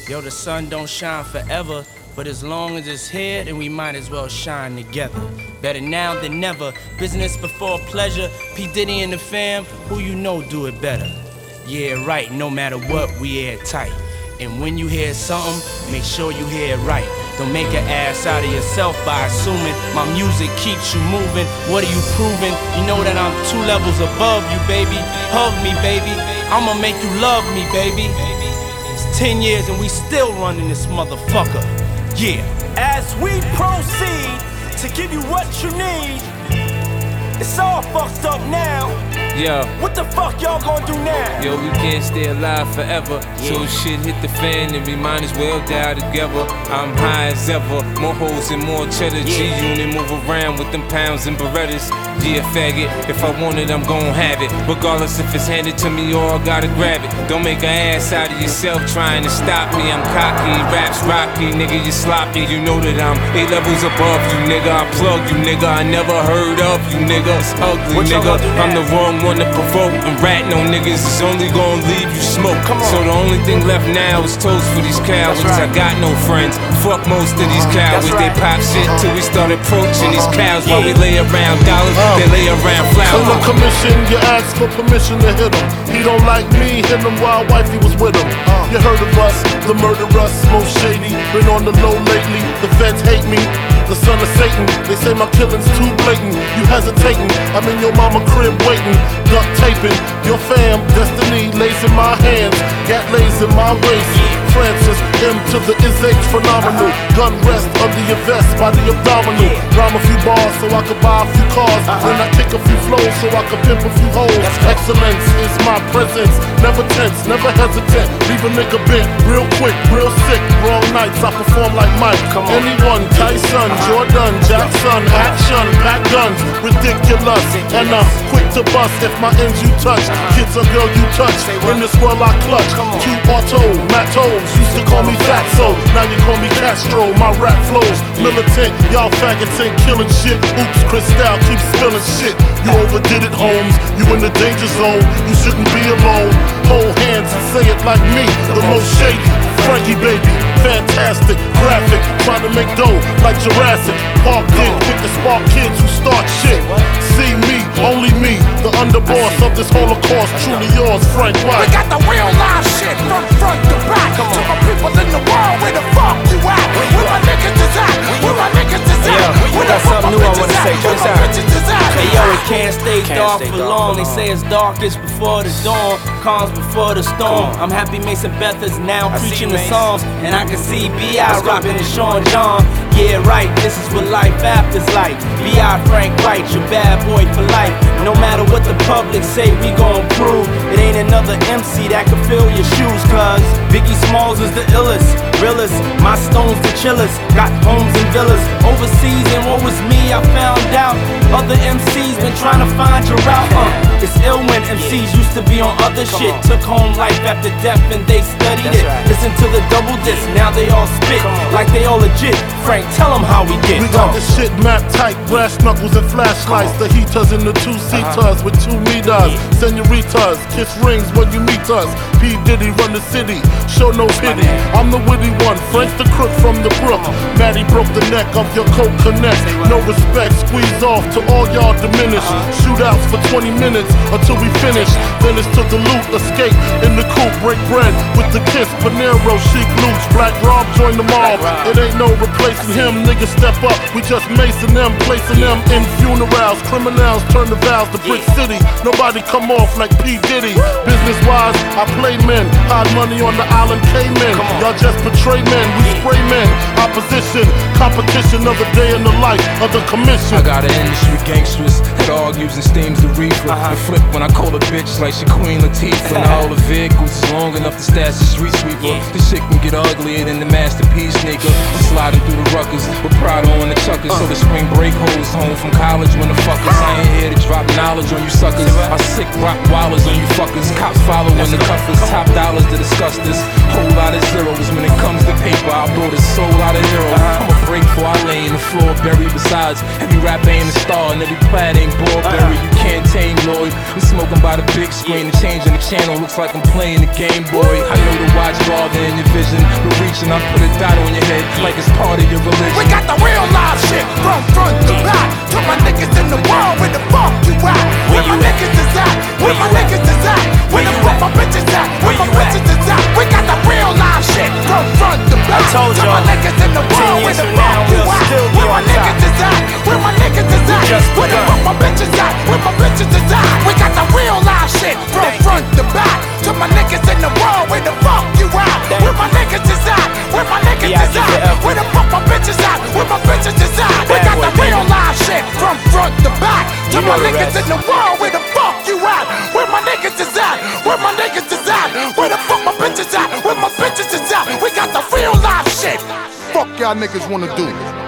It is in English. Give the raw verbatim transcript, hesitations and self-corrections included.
Yo, the sun don't shine forever, but as long as it's here, then we might as well shine together. Better now than never, business before pleasure. P. Diddy and the fam, who you know do it better. Yeah, right, no matter what, we airtight. And when you hear something, make sure you hear it right. Don't make an ass out of yourself by assuming my music keeps you moving. What are you proving? You know that I'm two levels above you, baby. Hug me, baby. I'ma make you love me, baby. It's ten years and we still running this motherfucker. Yeah. As we proceed to give you what you need, it's all fucked up now. Yo. What the fuck y'all gonna do now? Yo, we can't stay alive forever. Yeah. So shit hit the fan and we might as well die together. I'm high as ever, more hoes and more cheddar. Yeah. G-Unit move around with them pounds and Berettas. Yeah, faggot, if I want it, I'm gon' have it. Regardless if it's handed to me or I gotta grab it. Don't make an ass out of yourself trying to stop me. I'm cocky, raps rocky, nigga, you sloppy. You know that I'm eight levels above you, nigga. I plug you, nigga. I never heard of you, nigga. It's ugly, What nigga. I'm the wrong one to provoke. And ratting on niggas is only gon' leave you smoke. Come on. So the only thing left now is toast for these cowards. Right. I got no friends. Fuck most of these cowards. Right. They pop shit till we start approaching these cows while we Yeah. lay around dollars. They lay around Come flowers. on commission, you ask for permission to hit him. He don't like me, hit him while wifey was with him. You heard of us, the murderous, most shady. Been on the low lately, the feds hate me. The son of Satan, they say my killing's too blatant. You hesitating, I'm in your mama crib waiting. Duct taping, your fam, destiny lays in my hands. Gat lays in my waist. Francis, M to the is H phenomenal. Gun rest under your vest by the abdominal. Rhyme a few bars so I could buy a few cars. Then I kick a few flows so I could pimp a few hoes. Excellence is my presence. Never tense, never hesitant. Leave a nigga bent real quick, real sick. Wrong nights, I perform like Mike. Anyone, Tyson, Jordan, Jackson, action, pack guns, ridiculous. And I'm quick to bust if my ends you touch. Kids or girl you touch. In this world I clutch. Two auto, Matos. Used to call me Fatso, now you call me Castro. My rap flows militant, y'all faggots ain't killing shit. Oops, Cristal keeps spilling shit. You overdid it, Holmes. You in the danger zone. You shouldn't be alone. Hold hands and say it like me. The most shady, Frankie baby, fantastic, graphic. Trying to make dough like Jurassic. Parked in, quick to spark kids who start shit. See me, only me, the underboss of this holocaust. Truly yours, Frank White. We got the real live shit from front to back. To my people in the world, where the fuck you at? Where my niggas is at? Where my niggas is at? Yo, Where I got the fuck something my new I bitches wanna at? say. Where Check my this out. bitches is at? Hey yo, it can't stay Can't dark stay for dark long. for They long. say it's darkest before the dawn, calms before the storm. I'm happy Mason Beth is now I see preaching you, the Mace. Psalms, and I can see B I rocking and Sean John. Yeah, right, this is what life after's like. B I Frank White, your bad boy for life. No matter what the public say, we gon' prove it ain't another M C that can fill your shoes. Cause Biggie Smalls is the illest, realest. My stones the chillest, got homes and villas overseas, and what was me, I found out. Other M Cs been trying to find your route. Uh, it's ill when M Cs used to be on other shit. Took home life after death and they studied it. Listen to the double disc, now they all spit like they all legit. Frank, tell them how we get. We got this shit mapped tight, brass knuckles and flashlights. The heaters and the two-seaters with two meters. Senoritas, kiss rings when you meet us. P. Diddy run the city, show no pity. I'm the witty one, Frank the crook from the brook. Maddie broke the neck of your coke connect. No respect, squeeze off to all y'all diminish. Shootouts for twenty minutes until we finish. Then it's to the loot, escape in the coupe, break bread with the kiss. Panero, chic loots, Black Rob join the mob. It ain't no replacing him, niggas step up. We just macing them, placing them in funerals. Criminals turn the vows to Brick City. Nobody come off like P. Diddy. Business wise, I play men. Hide money on the island Cayman. Y'all just betray men, we spray men. Opposition, competition of the day in the life of the commission. I got an industry gangstress, dog using steams to reefer. I flip when I call a bitch like she Queen Latifah. And all the vehicles is long enough to stash the street sweeper. This shit can get uglier than the masterpiece sneaker. I'm sliding through the ruckers with Prada on the chuckers. So the spring break hoes home from college when the fuckers. I ain't here to drop knowledge on you suckers. I sick rock wallers on you fuckers. Cops following the cuffers. Top dollars to discuss this. Whole lot of zeros when it comes to paper. I brought a soul out of hero. I'm a break before I lay in the floor buried. Besides, every rapper ain't a star and every plat ain't Burberry. You can't tame Lloyd. I'm smoking by the big screen and changing the channel. Looks like I'm playing the Game Boy. I know the watch farther in your vision, but reaching, I put a dot on your head like it's part of your religion. We got the real live shit from front to back. To my niggas in the world, where the fuck you at? Where my niggas is at? Where my niggas is at? Where the fuck my bitches at? Where my bitches is at? We got the real live shit from front to back. I told to my niggas in the world, where the fuck you at? Where my niggas is at? Where my niggas is at? Where the fuck my bitches at? Where my bitches is at? We got the real live shit from front to back. To my niggas in the world, where the fuck you at? Where my niggas is at? Where my niggas is at? Where the fuck my bitches at? Where my bitches is at? We got the real live shit from front to back. To my niggas in the world, where the fuck you at? Where my niggas is at? Where my niggas is at? Where the fuck my bitches at? Where my bitches is at? We got the real live shit. Fuck y'all niggas wanna do?